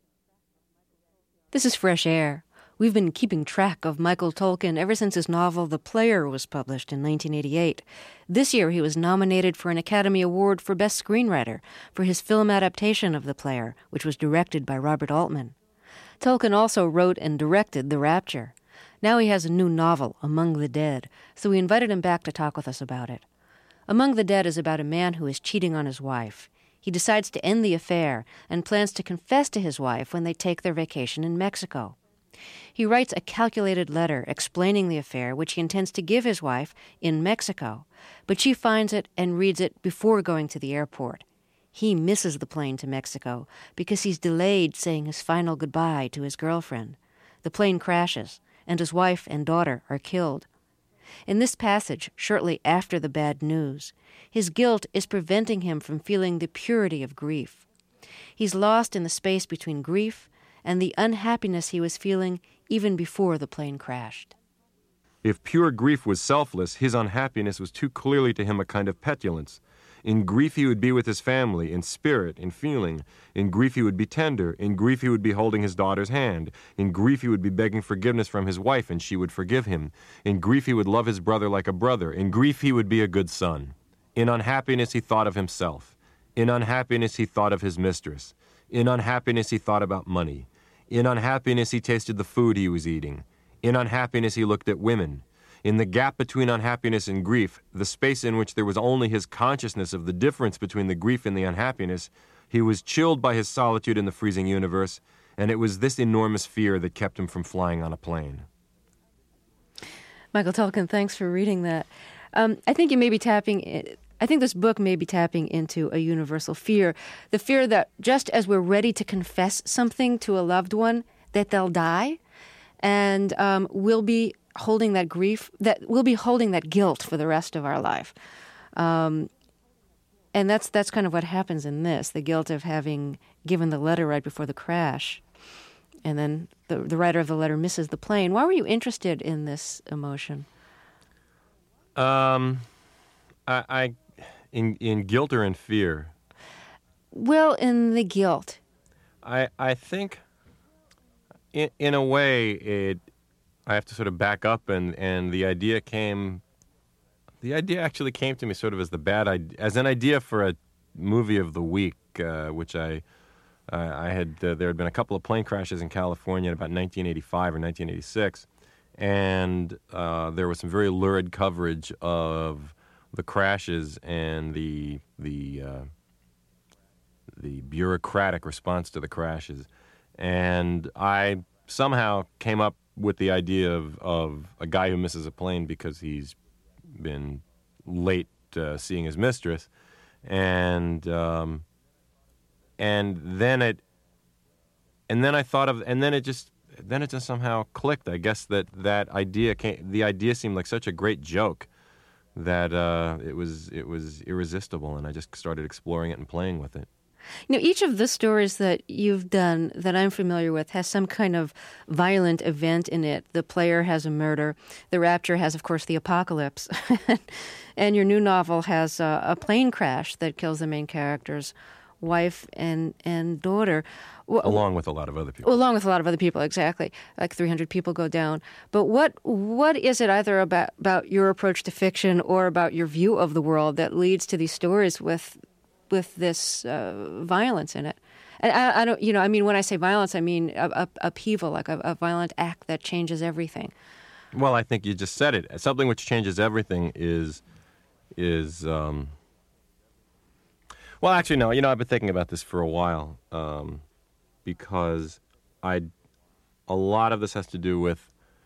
[SPEAKER 1] This is Fresh Air. We've been keeping track of Michael Tolkien ever since his novel The Player was published in nineteen eighty-eight. This year he was nominated for an Academy Award for Best Screenwriter for his film adaptation of The Player, which was directed by Robert Altman. Tolkien also wrote and directed The Rapture. Now he has a new novel, Among the Dead, so we invited him back to talk with us about it. Among the Dead is about a man who is cheating on his wife. He decides to end the affair and plans to confess to his wife when they take their vacation in Mexico. He writes a calculated letter explaining the affair, which he intends to give his wife in Mexico, but she finds it and reads it before going to the airport. He misses the plane to Mexico because he's delayed saying his final goodbye to his girlfriend. The plane crashes, and his wife and daughter are killed. In this passage, shortly after the bad news, his guilt is preventing him from feeling the purity of grief. He's lost in the space between grief and the unhappiness he was feeling even before the plane crashed.
[SPEAKER 17] If pure grief was selfless, his unhappiness was too clearly to him a kind of petulance. In grief he would be with his family, in spirit, in feeling. In grief he would be tender. In grief he would be holding his daughter's hand. In grief he would be begging forgiveness from his wife, and she would forgive him. In grief he would love his brother like a brother. In grief he would be a good son. In unhappiness he thought of himself. In unhappiness he thought of his mistress. In unhappiness he thought about money. In unhappiness he tasted the food he was eating. In unhappiness he looked at women. In the gap between unhappiness and grief, the space in which there was only his consciousness of the difference between the grief and the unhappiness, he was chilled by his solitude in the freezing universe, and it was this enormous fear that kept him from flying on a plane.
[SPEAKER 1] Michael Tolkien, thanks for reading that. Um, I think you may be tapping... I think this book may be tapping into a universal fear, the fear that just as we're ready to confess something to a loved one, that they'll die, and um, we'll be holding that grief, that we'll be holding that guilt for the rest of our life. Um, and that's that's kind of what happens in this, the guilt of having given the letter right before the crash. And then the, the writer of the letter misses the plane. Why were you interested in this emotion?
[SPEAKER 17] Um, I, I in in guilt or in fear?
[SPEAKER 1] Well, in the guilt.
[SPEAKER 17] I I think, in in a way, it. I have to sort of back up, and, and the idea came, the idea actually came to me sort of as the bad idea, as an idea for a movie of the week, uh, which I, uh, I had, uh, there had been a couple of plane crashes in California in about nineteen eighty-five or nineteen eighty-six, and uh, there was some very lurid coverage of the crashes and the, the, uh, the bureaucratic response to the crashes, and I somehow came up with the idea of, of a guy who misses a plane because he's been late uh, seeing his mistress, and um, and then it, and then I thought of, and then it just, then it just somehow clicked. I guess that that idea came, the idea seemed like such a great joke that uh, it was it was irresistible, and I just started exploring it and playing with it.
[SPEAKER 1] You know, each of the stories that you've done that I'm familiar with has some kind of violent event in it. The Player has a murder. The Rapture has, of course, the apocalypse. And your new novel has a, a plane crash that kills the main characters. wife and, and daughter.
[SPEAKER 17] Along with a lot of other people.
[SPEAKER 1] Along with a lot of other people, exactly. Like three hundred people go down. But what what is it either about, about your approach to fiction or about your view of the world that leads to these stories with with this uh, violence in it? And I, I don't, you know, I mean, when I say violence, I mean a, a, upheaval, like a, a violent act that changes everything.
[SPEAKER 17] Well, I think you just said it. Something which changes everything is, is. Um, well, actually, no. You know, I've been thinking about this for a while, um, because I, a lot of this has to do with,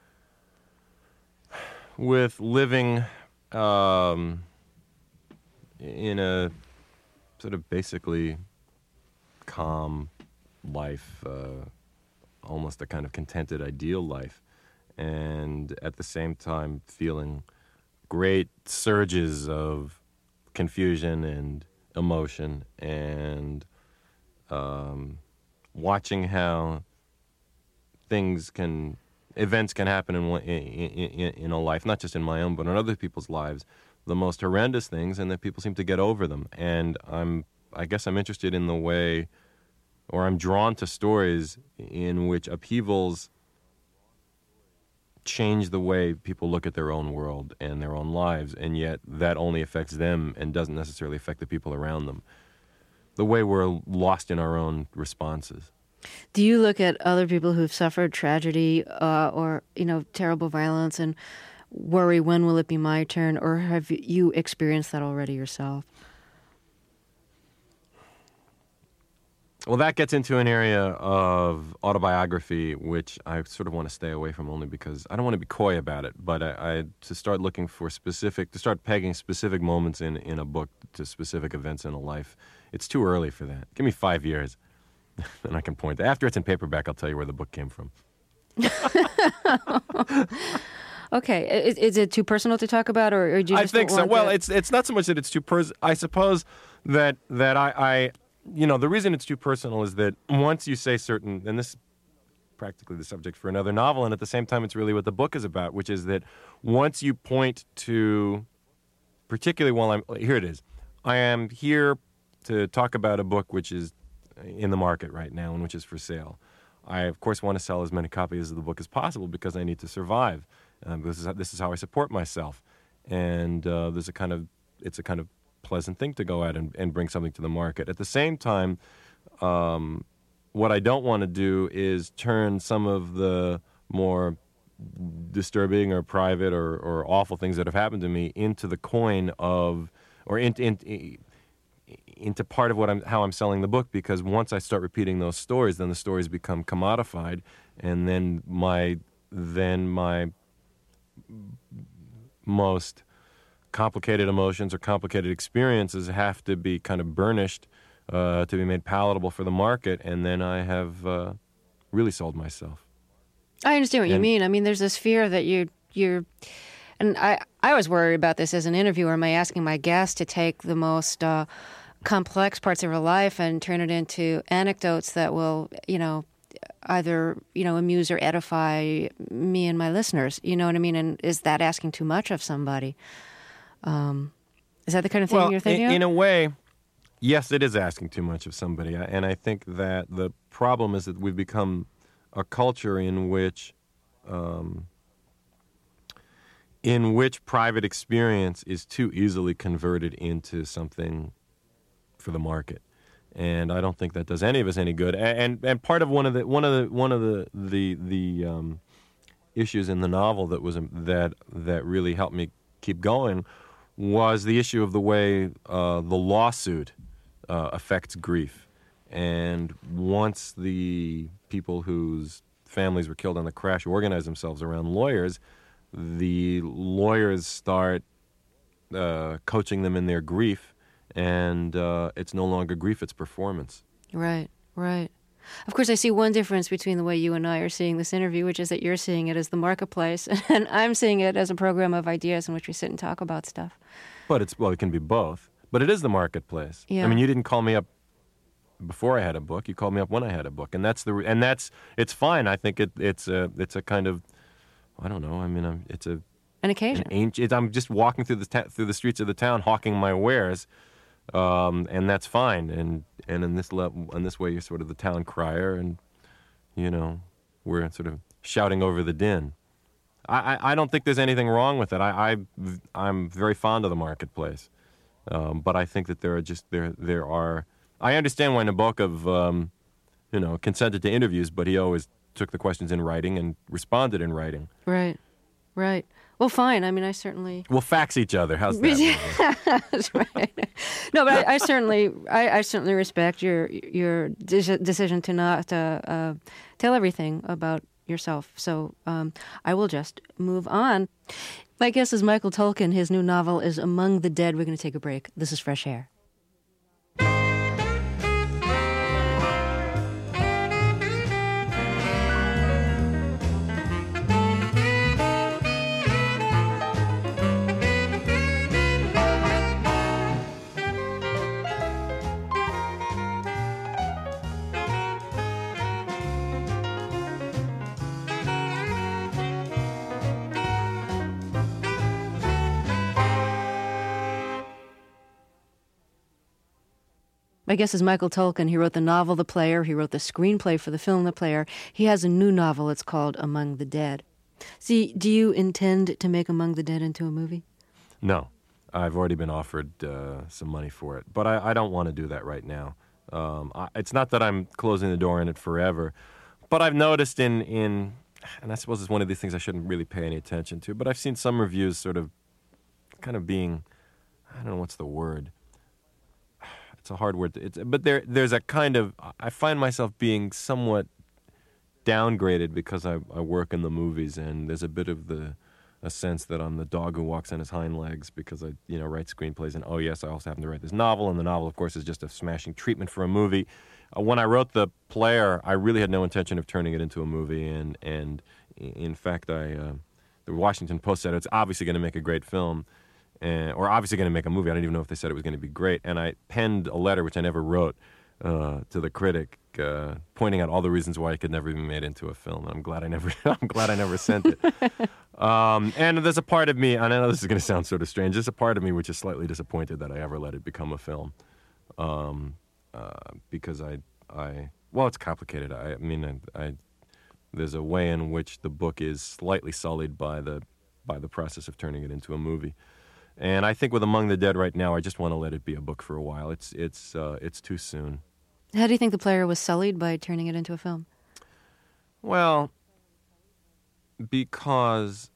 [SPEAKER 17] with living, um, in a sort of basically calm life, uh, almost a kind of contented, ideal life. And at the same time feeling great surges of confusion and emotion, and um, watching how things can, events can happen in, in, in, in a life, not just in my own, but in other people's lives, the most horrendous things, and that people seem to get over them. And I'm, I guess I'm interested in the way, or I'm drawn to stories in which upheavals change the way people look at their own world and their own lives, and yet that only affects them and doesn't necessarily affect the people around them. The way we're lost in our own responses.
[SPEAKER 1] Do you look at other people who've suffered tragedy uh, or, you know, terrible violence and worry, when will it be my turn, or have you experienced that already yourself?
[SPEAKER 17] Well, that gets into an area of autobiography, which I sort of want to stay away from, only because I don't want to be coy about it, but I, I to start looking for specific, to start pegging specific moments in, in a book to specific events in a life. It's too early for that. Give me five years, and I can point. After it's in paperback, I'll tell you where the book came from.
[SPEAKER 1] Okay, is, is it too personal to talk about, or, or do you just
[SPEAKER 17] I think
[SPEAKER 1] don't
[SPEAKER 17] so.
[SPEAKER 1] want
[SPEAKER 17] Well,
[SPEAKER 1] to...
[SPEAKER 17] it's it's not so much that it's too personal. I suppose that that I, I, you know, the reason it's too personal is that once you say certain, and this is practically the subject for another novel, and at the same time it's really what the book is about, which is that once you point to, particularly while I'm, here it is, I am here to talk about a book which is in the market right now and which is for sale. I, of course, want to sell as many copies of the book as possible because I need to survive. Um, this is this is how I support myself, and uh, there's a kind of it's a kind of pleasant thing to go out and, and bring something to the market. At the same time, um, what I don't want to do is turn some of the more disturbing or private or, or awful things that have happened to me into the coin of or in, in, in, into part of what I'm how I'm selling the book, because once I start repeating those stories, then the stories become commodified, and then my then my most complicated emotions or complicated experiences have to be kind of burnished uh, to be made palatable for the market, and then I have uh, really sold myself.
[SPEAKER 1] I understand what
[SPEAKER 17] and,
[SPEAKER 1] you mean. I mean, there's this fear that you you're, and I I always worry about this as an interviewer. Am I asking my guests to take the most uh, complex parts of her life and turn it into anecdotes that will, you know, either, you know, amuse or edify me and my listeners? You know what I mean? And is that asking too much of somebody? Um, is that the kind of thing
[SPEAKER 17] well,
[SPEAKER 1] you're thinking
[SPEAKER 17] in,
[SPEAKER 1] of?
[SPEAKER 17] in a way, yes, it is asking too much of somebody. And I think that the problem is that we've become a culture in which um, in which private experience is too easily converted into something for the market. And I don't think that does any of us any good. And and, and part of one of the one of the one of the the the um, issues in the novel that was that that really helped me keep going was the issue of the way uh, the lawsuit uh, affects grief. And once the people whose families were killed on the crash organize themselves around lawyers, the lawyers start uh, coaching them in their grief. And uh, it's no longer grief, it's performance.
[SPEAKER 1] Right, right. Of course, I see one difference between the way you and I are seeing this interview, which is that you're seeing it as the marketplace, and I'm seeing it as a program of ideas in which we sit and talk about stuff.
[SPEAKER 17] But it's, well, it can be both. But it is the marketplace.
[SPEAKER 1] Yeah.
[SPEAKER 17] I mean, you didn't call me up before I had a book. You called me up when I had a book. And that's, the and that's it's fine. I think it, it's, a, it's a kind of, I don't know, I mean, I'm, it's a...
[SPEAKER 1] An occasion.
[SPEAKER 17] An ancient, I'm just walking through the, ta- through the streets of the town hawking my wares. um, and that's fine. And and in this level, in this way, you're sort of the town crier, and you know, we're sort of shouting over the din. I, I, I don't think there's anything wrong with it. I, I I'm very fond of the marketplace, um, but I think that there are just there there are. I understand why Nabokov, um, you know, consented to interviews, but he always took the questions in writing and responded in writing.
[SPEAKER 1] Right, right. Well, fine. I mean, I certainly...
[SPEAKER 17] We'll fax each other. How's that?
[SPEAKER 1] That's right. No, but I, I certainly, I, I certainly respect your your de- decision to not uh, uh, tell everything about yourself. So um, I will just move on. My guest is Michael Tolkin. His new novel is Among the Dead. We're going to take a break. This is Fresh Air. My guest is Michael Tolkin. He wrote the novel The Player. He wrote the screenplay for the film The Player. He has a new novel. It's called Among the Dead. See, do you intend to make Among the Dead into a movie?
[SPEAKER 17] No. I've already been offered uh, some money for it. But I, I don't want to do that right now. Um, I, it's not that I'm closing the door on it forever. But I've noticed in, in, and I suppose it's one of these things I shouldn't really pay any attention to, but I've seen some reviews sort of kind of being, I don't know what's the word. It's a hard word. To, it's, but there, there's a kind of, I find myself being somewhat downgraded because I, I work in the movies, and there's a bit of the, a sense that I'm the dog who walks on his hind legs because I, you know, write screenplays, and oh yes, I also happen to write this novel, and the novel, of course, is just a smashing treatment for a movie. Uh, when I wrote The Player, I really had no intention of turning it into a movie, and, and in fact, I, uh, the Washington Post said it's obviously going to make a great film. And, or obviously going to make a movie. I don't even know if they said it was going to be great. And I penned a letter, which I never wrote, uh, to the critic, uh, pointing out all the reasons why it could never be made into a film. And I'm glad I never, I'm glad I never sent it. um, and there's a part of me, and I know this is going to sound sort of strange. There's a part of me which is slightly disappointed that I ever let it become a film, um, uh, because I, I, well, it's complicated. I, I mean, I, I, there's a way in which the book is slightly sullied by the, by the process of turning it into a movie. And I think with Among the Dead right now, I just want to let it be a book for a while. It's it's uh, it's too soon.
[SPEAKER 1] How do you think The Player was sullied by turning it into a film?
[SPEAKER 17] Well, because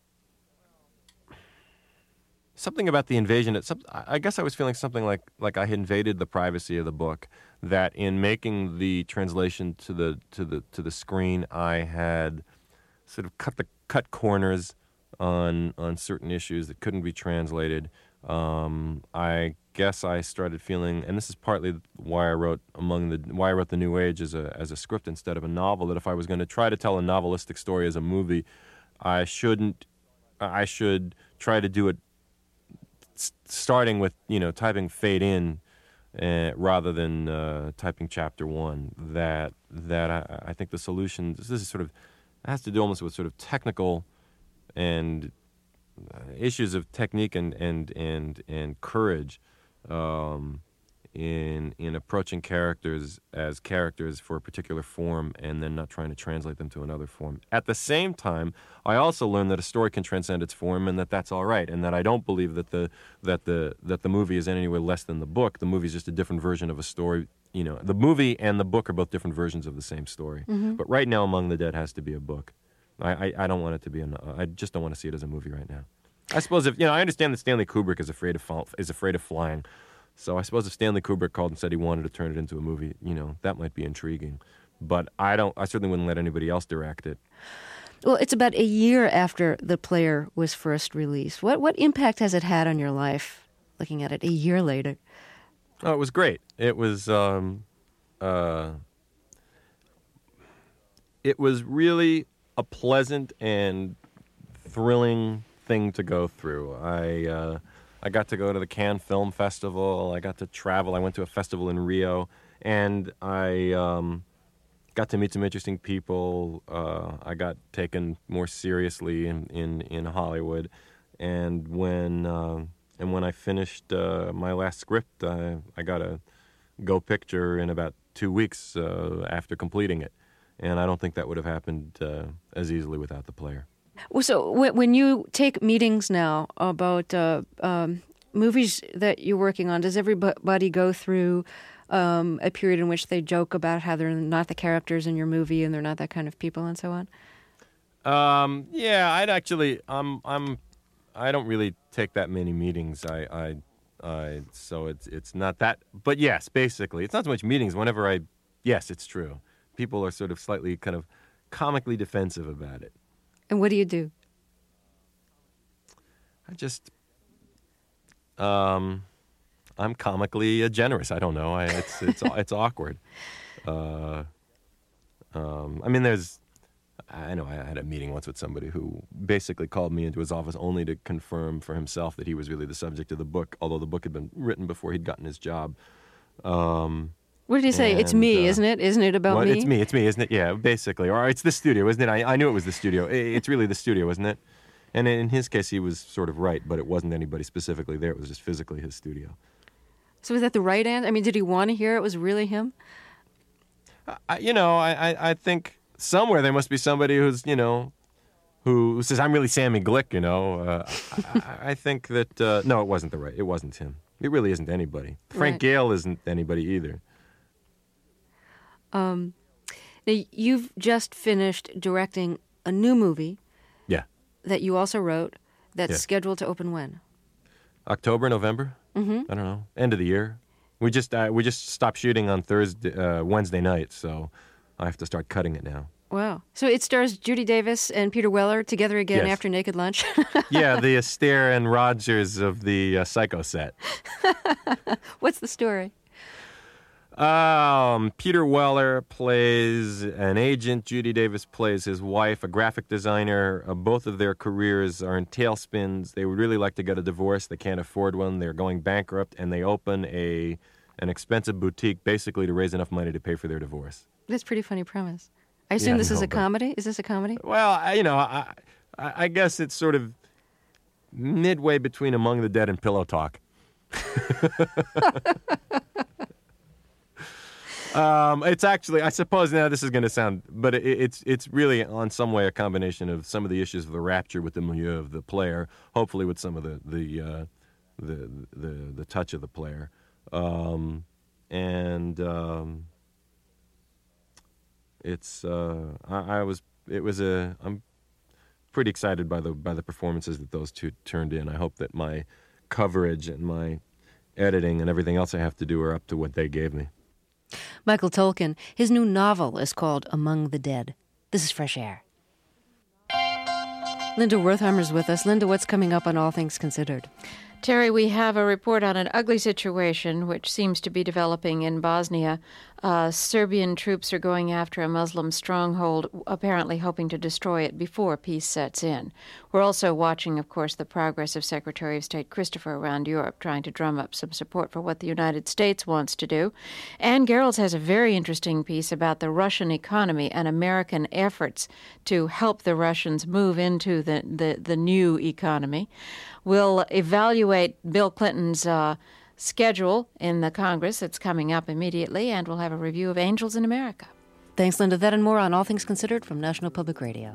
[SPEAKER 17] something about the invasion. It's some, I guess I was feeling something like like I had invaded the privacy of the book. That in making the translation to the to the to the screen, I had sort of cut the cut corners on on certain issues that couldn't be translated. Um, I guess I started feeling, and this is partly why I wrote among the why I wrote The New Age as a as a script instead of a novel, that if I was going to try to tell a novelistic story as a movie, I shouldn't I should try to do it s- starting with, you know, typing fade in uh, rather than uh, typing chapter one. That that I, I think the solution, this is sort of has to do almost with sort of technical and uh, issues of technique and and and, and courage um, in in approaching characters as characters for a particular form and then not trying to translate them to another form. At the same time, I also learned that a story can transcend its form and that that's all right, and that I don't believe that the that the that the movie is in any way less than the book. The movie is just a different version of a story. You know, the movie and the book are both different versions of the same story. Mm-hmm. But right now, Among the Dead has to be a book. I, I, I don't want it to be an. I just don't want to see it as a movie right now. I suppose if you know, I understand that Stanley Kubrick is afraid of fall, is afraid of flying. So I suppose if Stanley Kubrick called and said he wanted to turn it into a movie, you know, that might be intriguing. But I don't. I certainly wouldn't let anybody else direct it.
[SPEAKER 1] Well, it's about a year after The Player was first released. What what impact has it had on your life? Looking at it a year later.
[SPEAKER 17] Oh, it was great. It was. Um, uh, it was really a pleasant and thrilling thing to go through. I uh, I got to go to the Cannes Film Festival. I got to travel. I went to a festival in Rio, and I um, got to meet some interesting people. Uh, I got taken more seriously in, in, in Hollywood, and when uh, and when I finished uh, my last script, I, I got a Go Picture in about two weeks uh, after completing it. And I don't think that would have happened uh, as easily without the player.
[SPEAKER 1] Well, so when, when you take meetings now about uh, um, movies that you're working on, does everybody go through um, a period in which they joke about how they're not the characters in your movie and they're not that kind of people and so on?
[SPEAKER 17] Um, yeah, I'd actually, I'm, I'm, I don't really take that many meetings. I, I, I, so it's, it's not that. But yes, basically, it's not so much meetings. Whenever I, yes, it's true. People are sort of slightly kind of comically defensive about it.
[SPEAKER 1] And what do you do?
[SPEAKER 17] I just, um, I'm comically uh, generous. I don't know. I, it's it's it's awkward. Uh, um, I mean, there's, I know I had a meeting once with somebody who basically called me into his office only to confirm for himself that he was really the subject of the book, although the book had been written before he'd gotten his job. Um,
[SPEAKER 1] What did he say? And, it's me, uh, isn't it? Isn't it about
[SPEAKER 17] well,
[SPEAKER 1] me?
[SPEAKER 17] It's me, it's me, isn't it? Yeah, basically. Or it's the studio, isn't it? I, I knew it was the studio. It's really the studio, isn't it? And in his case, he was sort of right, but it wasn't anybody specifically there. It was just physically his studio.
[SPEAKER 1] So was that the right answer? I mean, did he want to hear it was really him?
[SPEAKER 17] I, you know, I, I, I think somewhere there must be somebody who's, you know, who says, I'm really Sammy Glick, you know. Uh, I, I think that, uh, no, it wasn't the right, it wasn't him. It really isn't anybody. Frank right. Gale isn't anybody either.
[SPEAKER 1] Um, now you've just finished directing a new movie.
[SPEAKER 17] Yeah.
[SPEAKER 1] That you also wrote. That's
[SPEAKER 17] yeah.
[SPEAKER 1] scheduled to open when?
[SPEAKER 17] October, November.
[SPEAKER 1] Mm-hmm.
[SPEAKER 17] I don't know. End of the year. We just uh, we just stopped shooting on Thursday, uh, Wednesday night, so I have to start cutting it now.
[SPEAKER 1] Wow. So it stars Judy Davis and Peter Weller together again
[SPEAKER 17] yes.
[SPEAKER 1] after Naked Lunch.
[SPEAKER 17] Yeah, the Astaire and Rogers of the uh, Psycho set.
[SPEAKER 1] What's the story?
[SPEAKER 17] Um, Peter Weller plays an agent. Judy Davis plays his wife, a graphic designer. Uh, both of their careers are in tailspins. They would really like to get a divorce. They can't afford one. They're going bankrupt, and they open a an expensive boutique basically to raise enough money to pay for their divorce.
[SPEAKER 1] That's a pretty funny premise. I assume
[SPEAKER 17] yeah,
[SPEAKER 1] this
[SPEAKER 17] no,
[SPEAKER 1] is a
[SPEAKER 17] but,
[SPEAKER 1] comedy? Is this a comedy?
[SPEAKER 17] Well, I, you know, I, I guess it's sort of midway between Among the Dead and Pillow Talk. Um, it's actually, I suppose now this is going to sound, but it, it's it's really on some way a combination of some of the issues of the rapture with the milieu of the player, hopefully with some of the the uh, the, the the touch of the player, um, and um, it's uh, I, I was it was a I'm pretty excited by the by the performances that those two turned in. I hope that my coverage and my editing and everything else I have to do are up to what they gave me.
[SPEAKER 1] Michael Tolkin, his new novel is called Among the Dead. This is Fresh Air. Linda Wertheimer's with us. Linda, what's coming up on All Things Considered?
[SPEAKER 18] Terry, we have a report on an ugly situation which seems to be developing in Bosnia. Uh, Serbian troops are going after a Muslim stronghold, apparently hoping to destroy it before peace sets in. We're also watching, of course, the progress of Secretary of State Christopher around Europe, trying to drum up some support for what the United States wants to do. Ann Gerolds has a very interesting piece about the Russian economy and American efforts to help the Russians move into the, the, the new economy. We'll evaluate Bill Clinton's uh, schedule in the Congress that's coming up immediately, and we'll have a review of Angels in America.
[SPEAKER 1] Thanks, Linda. That and more on All Things Considered from National Public Radio.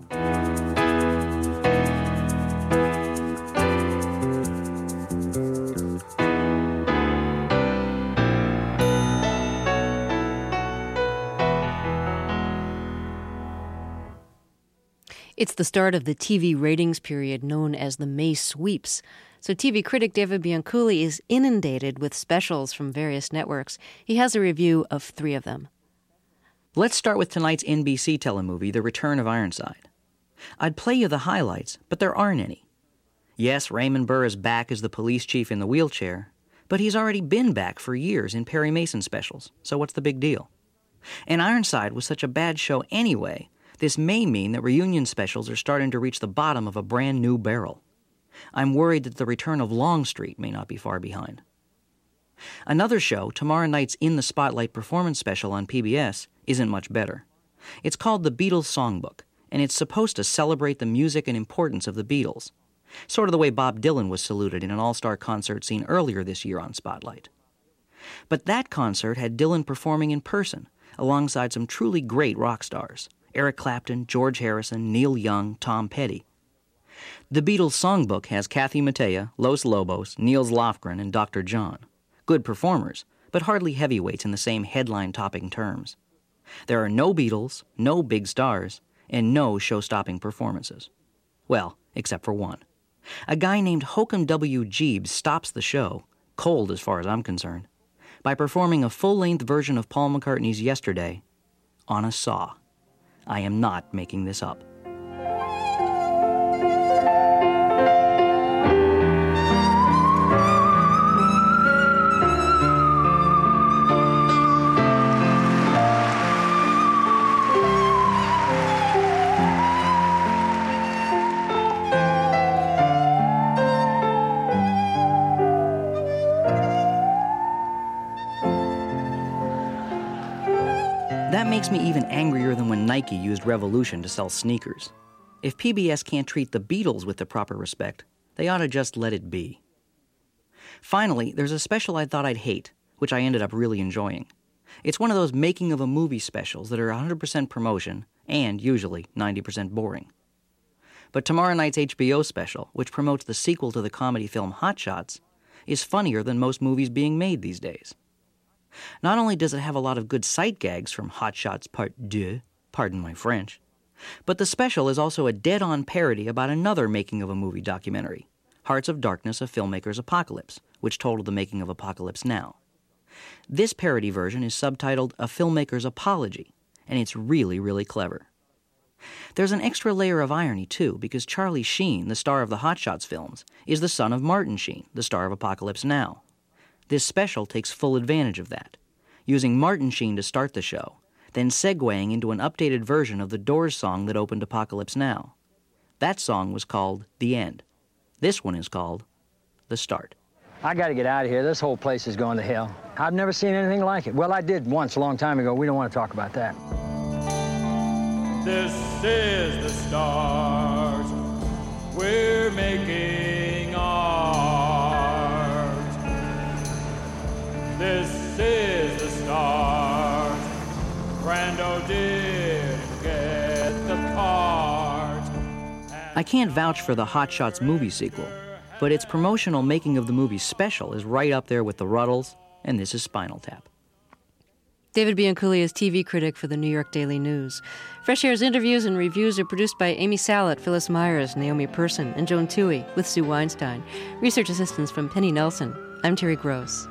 [SPEAKER 1] It's the start of the T V ratings period known as the May sweeps. So T V critic David Bianculli is inundated with specials from various networks. He has a review of three of them.
[SPEAKER 19] Let's start with tonight's N B C telemovie, The Return of Ironside. I'd play you the highlights, but there aren't any. Yes, Raymond Burr is back as the police chief in the wheelchair, but he's already been back for years in Perry Mason specials, so what's the big deal? And Ironside was such a bad show anyway. This may mean that reunion specials are starting to reach the bottom of a brand new barrel. I'm worried that the return of Longstreet may not be far behind. Another show, tomorrow night's In the Spotlight performance special on P B S, isn't much better. It's called The Beatles Songbook, and it's supposed to celebrate the music and importance of the Beatles. Sort of the way Bob Dylan was saluted in an all-star concert seen earlier this year on Spotlight. But that concert had Dylan performing in person, alongside some truly great rock stars, Eric Clapton, George Harrison, Neil Young, Tom Petty. The Beatles songbook has Kathy Mattea, Los Lobos, Niels Lofgren, and Doctor John. Good performers, but hardly heavyweights in the same headline-topping terms. There are no Beatles, no big stars, and no show-stopping performances. Well, except for one. A guy named Hokum W. Jeeves stops the show, cold as far as I'm concerned, by performing a full-length version of Paul McCartney's Yesterday on a saw. I am not making this up. That makes me even angrier than when Nike used Revolution to sell sneakers. If P B S can't treat the Beatles with the proper respect, they ought to just let it be. Finally, there's a special I thought I'd hate, which I ended up really enjoying. It's one of those making-of-a-movie specials that are one hundred percent promotion and, usually, ninety percent boring. But tomorrow night's H B O special, which promotes the sequel to the comedy film Hot Shots, is funnier than most movies being made these days. Not only does it have a lot of good sight gags from Hot Shots Part deux, pardon my French, but the special is also a dead-on parody about another making-of-a-movie documentary, Hearts of Darkness, A Filmmaker's Apocalypse, which told the making of Apocalypse Now. This parody version is subtitled A Filmmaker's Apology, and it's really, really clever. There's an extra layer of irony, too, because Charlie Sheen, the star of the Hot Shots films, is the son of Martin Sheen, the star of Apocalypse Now. This special takes full advantage of that, using Martin Sheen to start the show, then segueing into an updated version of the Doors song that opened Apocalypse Now. That song was called The End. This one is called The Start.
[SPEAKER 20] I got to get out of here. This whole place is going to hell. I've never seen anything like it. Well, I did once a long time ago. We don't want to talk about that.
[SPEAKER 21] This is the start. We're making art. This is the start. Brando did get the part.
[SPEAKER 19] I can't vouch for the Hot Shots movie sequel, but its promotional making of the movie special is right up there with the Ruddles, and this is Spinal Tap.
[SPEAKER 1] David Bianculli is T V critic for the New York Daily News. Fresh Air's interviews and reviews are produced by Amy Salit, Phyllis Myers, Naomi Persson, and Joan Toohey, with Sue Weinstein. Research assistance from Penny Nelson. I'm Terry Gross.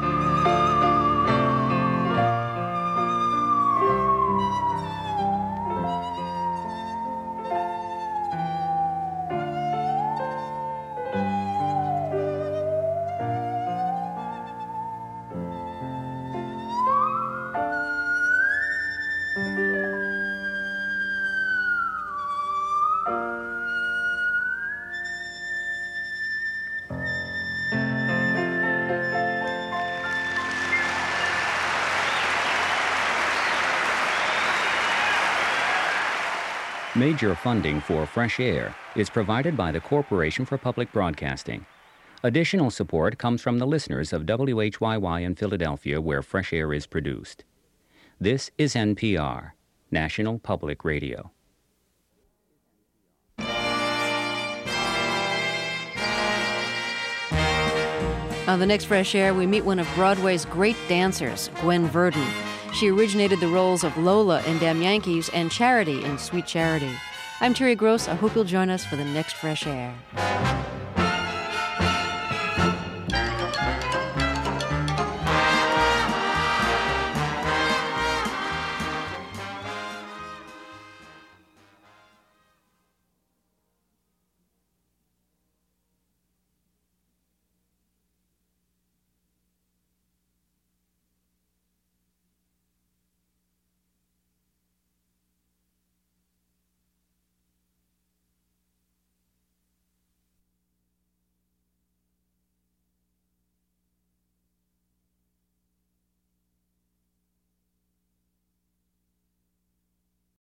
[SPEAKER 11] Major funding for Fresh Air is provided by the Corporation for Public Broadcasting. Additional support comes from the listeners of W H Y Y in Philadelphia, where Fresh Air is produced. This is N P R, National Public Radio.
[SPEAKER 1] On the next Fresh Air, we meet one of Broadway's great dancers, Gwen Verdon. She originated the roles of Lola in Damn Yankees and Charity in Sweet Charity. I'm Terry Gross. I hope you'll join us for the next Fresh Air.